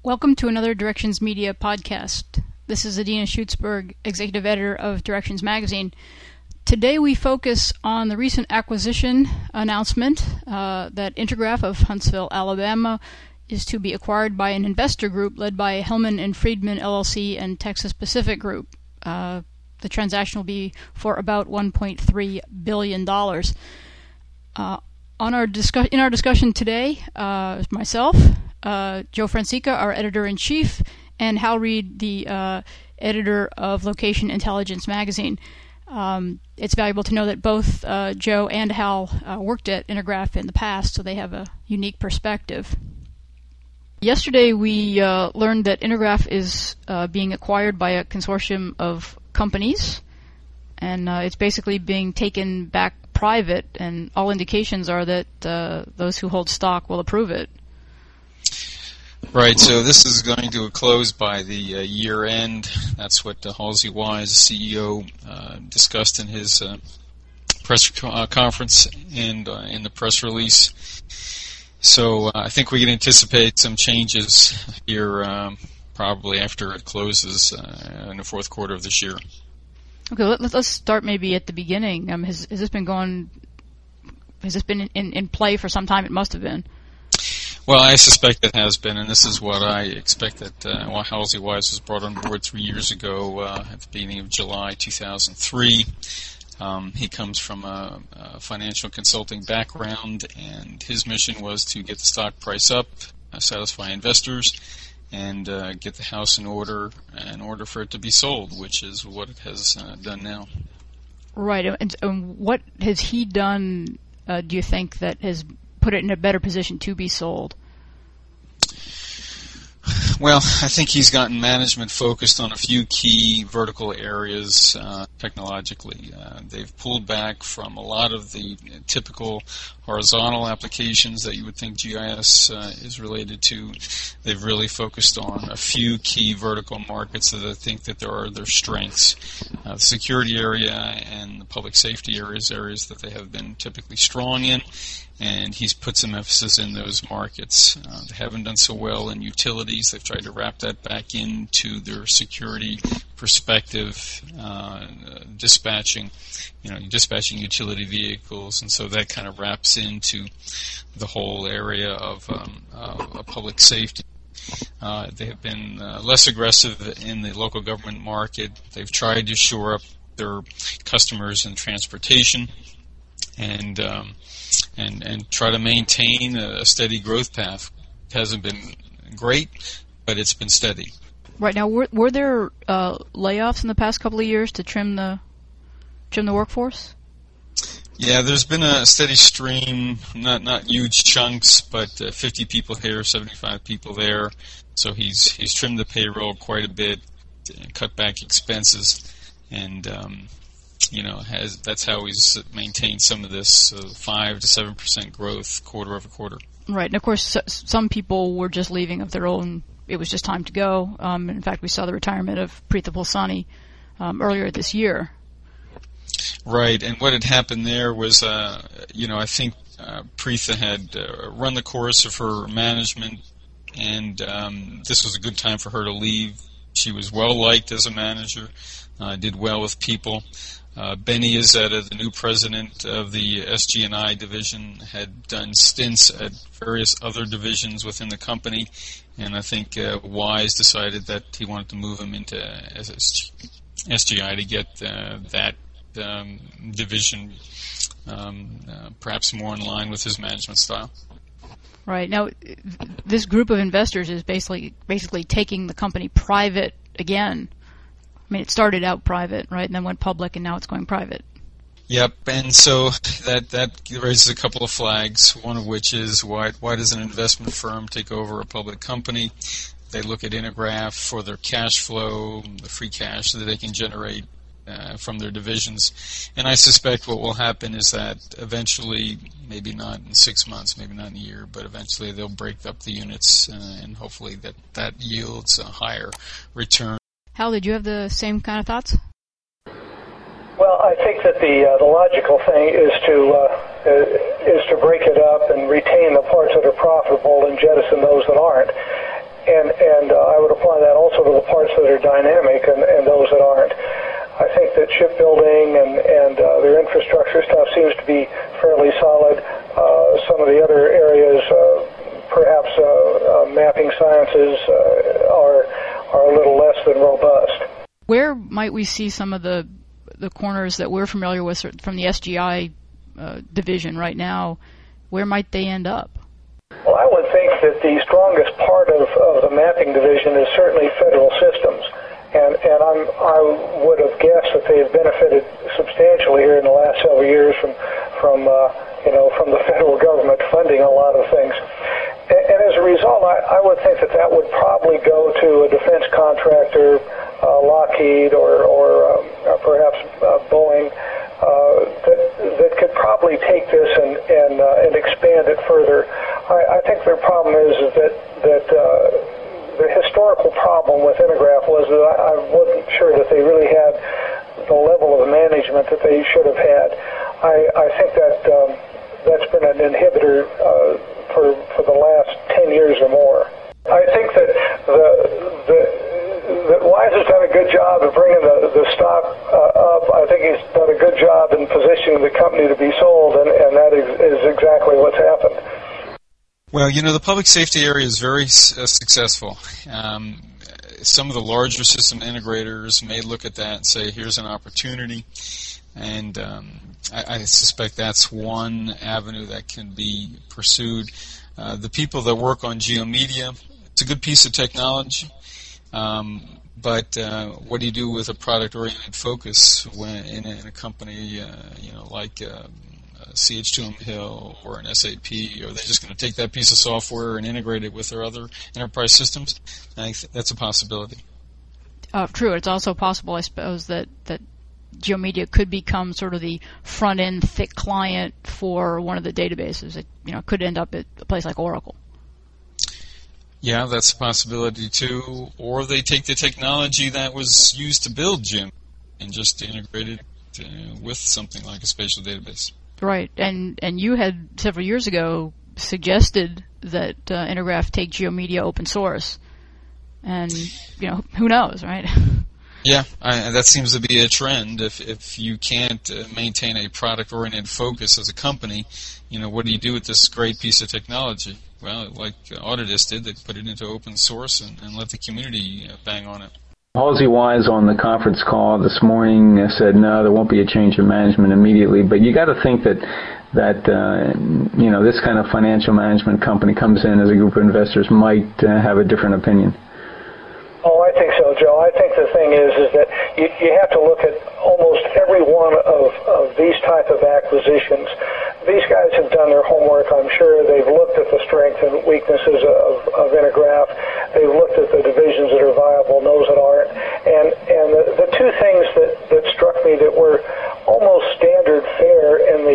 Welcome to another Directions Media podcast. This is Adina Schutzberg, Executive Editor of Directions Magazine. Today we focus on the recent acquisition announcement that Intergraph of Huntsville, Alabama is to be acquired by an investor group led by Hellman and Friedman LLC and Texas Pacific Group. The transaction will be for about $1.3 billion. In our discussion today, myself, Joe Francica, our editor-in-chief, and Hal Reed, the editor of Location Intelligence magazine. It's valuable to know that both Joe and Hal worked at Intergraph in the past, so they have a unique perspective. Yesterday we learned that Intergraph is being acquired by a consortium of companies, and it's basically being taken back private, and all indications are that those who hold stock will approve it. Right, so this is going to close by the year end. That's what Halsey Wise, CEO, discussed in his press conference and in the press release. So I think we can anticipate some changes here probably after it closes in the fourth quarter of this year. Okay, let's start maybe at the beginning. Has this been going? Has this been in play for some time? It must have been. Well, I suspect it has been, and this is what I expected. Halsey Wise was brought on board 3 years ago at the beginning of July 2003. He comes from a financial consulting background, and his mission was to get the stock price up, satisfy investors, and get the house in order for it to be sold, which is what it has done now. Right, and what has he done, do you think, that has put it in a better position to be sold? Well, I think he's gotten management focused on a few key vertical areas technologically. They've pulled back from a lot of the typical horizontal applications that you would think GIS is related to. They've really focused on a few key vertical markets that I think that there are their strengths. The security area and the public safety areas that they have been typically strong in, and he's put some emphasis in those markets. They haven't done so well in utilities. They've tried to wrap that back into their security perspective, dispatching utility vehicles, and so that kind of wraps into the whole area of public safety. They have been less aggressive in the local government market. They've tried to shore up their customers in transportation, and try to maintain a steady growth path. It hasn't been great, but it's been steady. Right. Now, were there layoffs in the past couple of years to trim the workforce? Yeah, there's been a steady stream, not huge chunks, but 50 people here, 75 people there. So he's trimmed the payroll quite a bit, cut back expenses, and that's how he's maintained some of this 5 to 7% growth quarter over quarter. Right, and of course some people were just leaving of their own. It was just time to go. In fact, we saw the retirement of Preetha Pulsani earlier this year. Right, and what had happened there was, I think Preetha had run the course of her management, and this was a good time for her to leave. She was well liked as a manager, did well with people. Benny Izzetta, the new president of the SG&I division, had done stints at various other divisions within the company, and I think Wise decided that he wanted to move him into SGI to get that division perhaps more in line with his management style. Right. Now, this group of investors is basically taking the company private again. I mean, it started out private, right, and then went public, and now it's going private. Yep, and so that raises a couple of flags, one of which is why does an investment firm take over a public company? They look at Intergraph for their cash flow, the free cash that they can generate from their divisions. And I suspect what will happen is that eventually, maybe not in 6 months, maybe not in a year, but eventually they'll break up the units, and hopefully that yields a higher return. Hal, did you have the same kind of thoughts? Well, I think that the logical thing is to break it up and retain the parts that are profitable and jettison those that aren't. and I would apply that also to the parts that are dynamic and those that aren't. I think that shipbuilding and their infrastructure stuff seems to be fairly solid. Some of the other areas, perhaps mapping sciences, are a little less than robust. Where might we see some of the corners that we're familiar with from the SGI division right now? Where might they end up? Well, I would think that the strongest part of the mapping division is certainly federal systems. And I would have guessed that they have benefited substantially here in the last several years from the federal government funding a lot of things. And as a result, I would think that would probably go to a defense contractor, Lockheed or perhaps Boeing, that could probably take this and expand it further. I think their problem is that the historical problem with Intergraph was that I wasn't sure that they really had the level of management that they should have had. I think that's been an inhibitor for the last 10 years or more. I think that that Wise has done a good job of bringing the stock up. I think he's done a good job in positioning the company to be sold, and that is exactly what's happened. Well, the public safety area is very successful. Some of the larger system integrators may look at that and say, here's an opportunity. And I suspect that's one avenue that can be pursued. The people that work on GeoMedia, it's a good piece of technology. But what do you do with a product-oriented focus when in a company, like CH2M Hill or an SAP? Are they just going to take that piece of software and integrate it with their other enterprise systems? I think that's a possibility. True. It's also possible, I suppose, that GeoMedia could become sort of the front-end thick client for one of the databases. It could end up at a place like Oracle. Yeah, that's a possibility too. Or they take the technology that was used to build GeoMedia and just integrate it with something like a spatial database. Right, and you had several years ago suggested that Intergraph take GeoMedia open source, and who knows, right? Yeah, that seems to be a trend. If you can't maintain a product-oriented focus as a company, what do you do with this great piece of technology? Well, like Autodesk did, they put it into open source and let the community bang on it. Halsey Wise on the conference call this morning said, no, there won't be a change of management immediately. But you got to think that this kind of financial management company comes in as a group of investors might have a different opinion. Oh, I think so, Joe. I think the thing is that you have to look at almost every one of these type of acquisitions. These guys have done their homework, I'm sure. They've looked at the strengths and weaknesses of Intergraph. They've looked at the divisions that are viable and those that aren't. And the two things that struck me that were almost standard fare in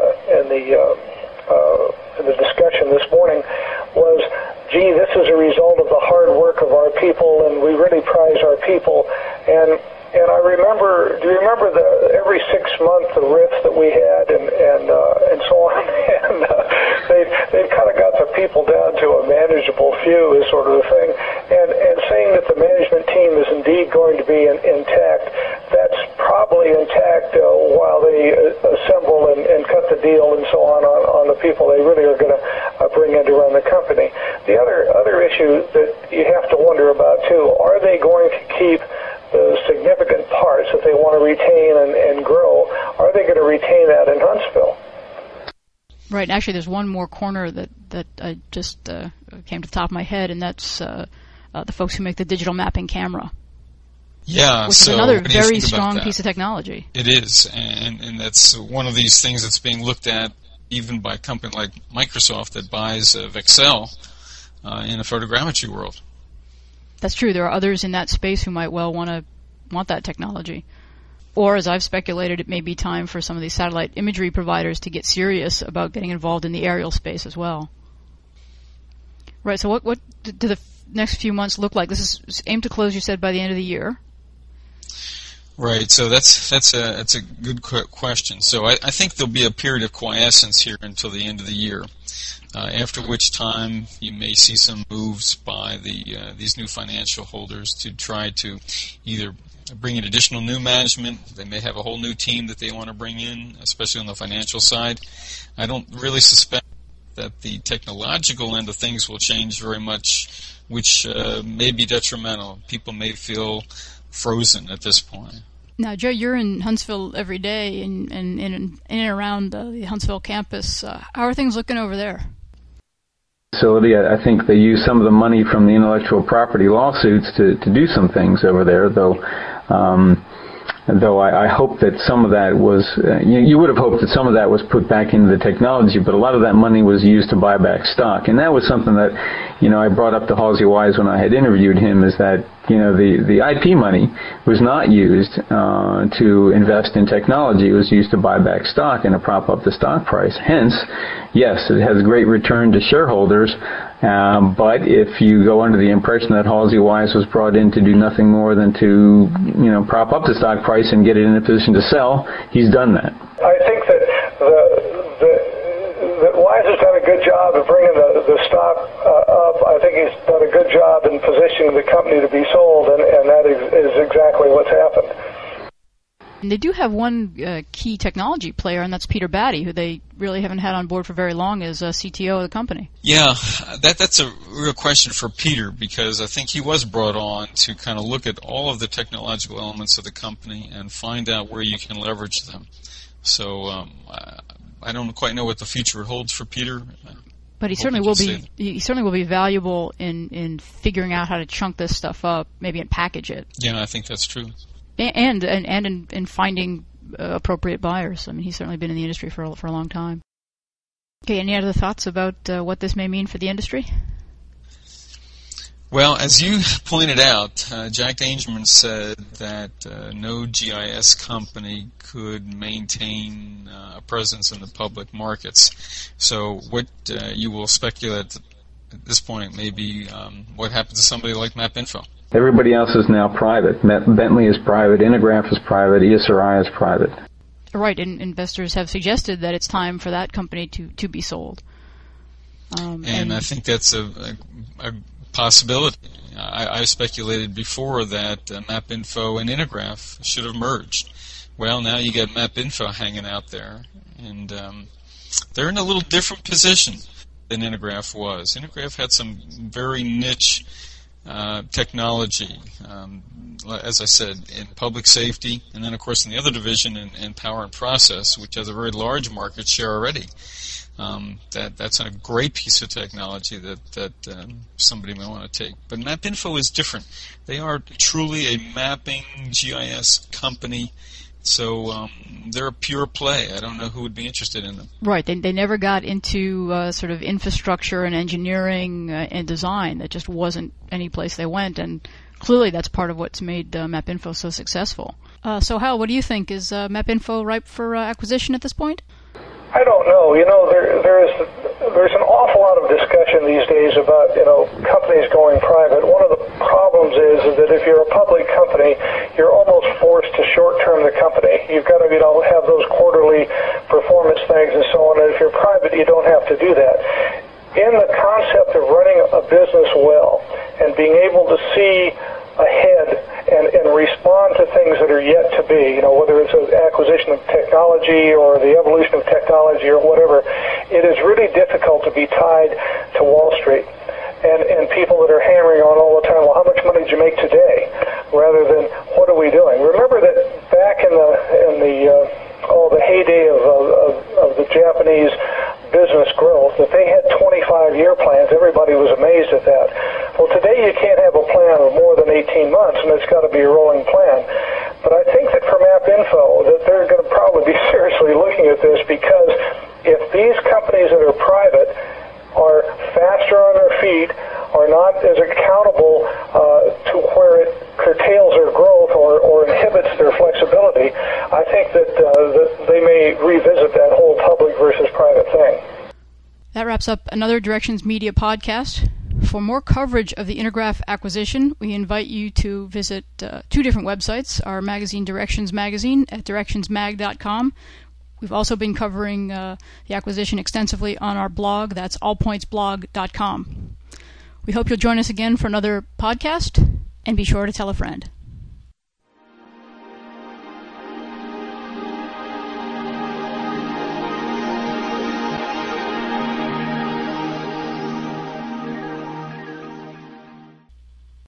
the discussion this morning was, gee, this is a result of the hard work of our people, and we really prize our people. And I remember, do you remember every 6 months the riff that we had and so on? And they've kind of got the people down to a manageable few is sort of the thing. And saying that the management team is indeed going to be intact, that's probably intact while they assemble and cut the deal and so on the people they really are going to bring in to run the company. The other issue that you have to wonder about too, are they going to keep the significant parts that they want to retain and grow? Are they going to retain that in Huntsville? Right. Actually, there's one more corner that I just came to the top of my head, and that's the folks who make the digital mapping camera. Yeah, which is another very strong piece of technology. It is, and that's one of these things that's being looked at even by a company like Microsoft that buys Vexcel in the photogrammetry world. That's true. There are others in that space who might well want that technology. Or, as I've speculated, it may be time for some of these satellite imagery providers to get serious about getting involved in the aerial space as well. Right, so what do the next few months look like? This is aimed to close, you said, by the end of the year. Right. So that's a good question. So I think there'll be a period of quiescence here until the end of the year, after which time you may see some moves by these new financial holders to try to either bring in additional new management. They may have a whole new team that they want to bring in, especially on the financial side. I don't really suspect that the technological end of things will change very much, which may be detrimental. People may feel frozen at this point. Now, Joe, you're in Huntsville every day and in and around the Huntsville campus. How are things looking over there? Facility, I think they use some of the money from the intellectual property lawsuits to do some things over there, though I hope that some of that was, you would have hoped that some of that was put back into the technology, but a lot of that money was used to buy back stock. And that was something that, I brought up to Halsey Wise when I had interviewed him, is that, the IP money was not used to invest in technology. It was used to buy back stock and to prop up the stock price. Hence, yes, it has great return to shareholders, but if you go under the impression that Halsey Wise was brought in to do nothing more than to, prop up the stock price and get it in a position to sell, he's done that. I think that that Wise has done a good job of bringing the stock up. I think he's done a good job in positioning the company to be sold, and that is exactly what's happened. And they do have one key technology player, and that's Peter Batty, who they really haven't had on board for very long as CTO of the company. Yeah, that's a real question for Peter, because I think he was brought on to kind of look at all of the technological elements of the company and find out where you can leverage them. So I don't quite know what the future holds for Peter. But he certainly will be. He certainly will be valuable in figuring out how to chunk this stuff up, maybe and package it. Yeah, I think that's true. And in finding appropriate buyers. I mean, he's certainly been in the industry for a long time. Okay, any other thoughts about what this may mean for the industry? Well, as you pointed out, Jack Dangermond said that no GIS company could maintain a presence in the public markets. So what you will speculate at this point may be what happens to somebody like MapInfo. Everybody else is now private. Bentley is private, Intergraph is private, ESRI is private. Right, and investors have suggested that it's time for that company to be sold. And I think that's a possibility. I speculated before that MapInfo and Intergraph should have merged. Well, now you got MapInfo hanging out there, and they're in a little different position than Intergraph was. Intergraph had some very niche technology, as I said, in public safety, and then, of course, in the other division in power and process, which has a very large market share already. That's a great piece of technology that somebody may want to take. But MapInfo is different. They are truly a mapping GIS company, so they're a pure play. I don't know who would be interested in them. Right. They never got into sort of infrastructure and engineering and design. That just wasn't any place they went, and clearly that's part of what's made MapInfo so successful. So, Hal, what do you think? Is MapInfo ripe for acquisition at this point? I don't know. There's an awful lot of discussion these days about, companies going private. One of the problems is that if you're a public company, you're almost forced to short-term the company. You've got to, have those quarterly performance things and so on. And if you're private, you don't have to do that. In the concept of running a business well and being able to see ahead and respond to things that are yet to be, whether it's an acquisition of technology or the evolution of technology or whatever, it is really difficult to be tied to Wall Street and people that are hammering on all the time, well, how much money did you make today, rather than what are we doing? Remember that back in the heyday of the Japanese business growth, that they had 25-year plans. Everybody was amazed at that. Well, today you can't have a plan of more than 18 months, and it's got to be a rolling plan. But I think that for MapInfo, that they're going to probably be seriously looking at this, because if these companies that are private are faster on their feet, are not as accountable to where it curtails their growth or inhibits their flexibility, I think that they may revisit that whole public versus private thing. That wraps up another Directions Media podcast. For more coverage of the Intergraph acquisition, we invite you to visit two different websites, our magazine Directions Magazine at directionsmag.com. We've also been covering the acquisition extensively on our blog, that's allpointsblog.com. We hope you'll join us again for another podcast, and be sure to tell a friend.